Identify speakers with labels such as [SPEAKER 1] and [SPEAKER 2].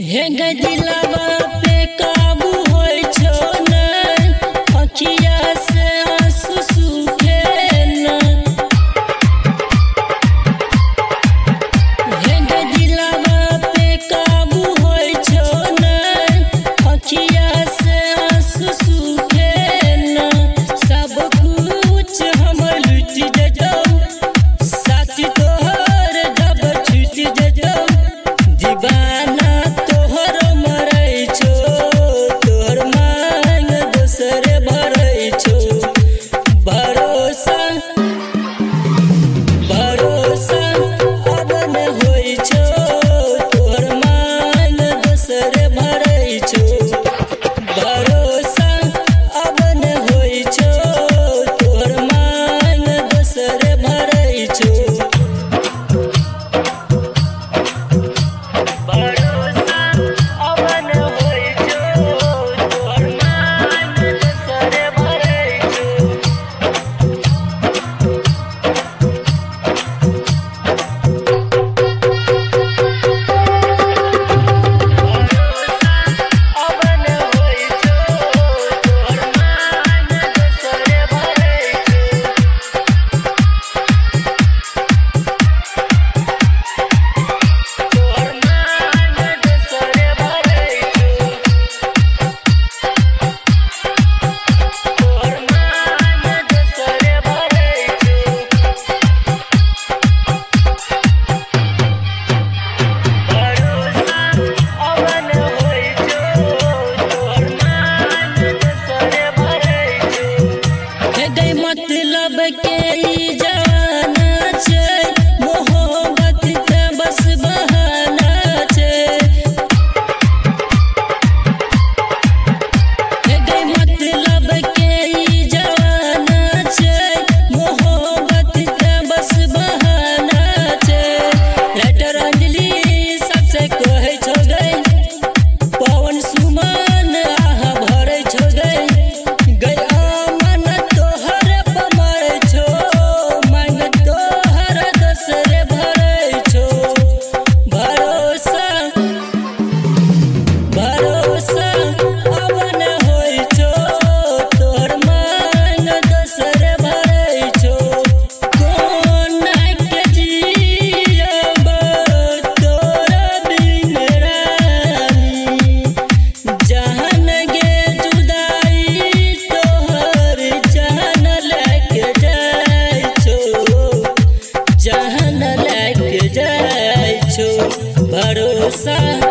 [SPEAKER 1] हे गदिलवा पे काबू होय छो न अखिया से आंसू सूखे न। हे गदिलवा पे काबू होय छो न अखिया से आंसू सूखे न। सब कुछ हम लूट जजो साथी तोहर जब छूट जजो दीवाना मतलब के ई जाना छै मोहब्बत के बस बहाना छै। हे मतलब के ई जाना छै मोहब्बत के बस बहाना छै। राइटर अंजलि सबसे कहै छो गई पवन सुमन आहा भरै छो गई भरोसा।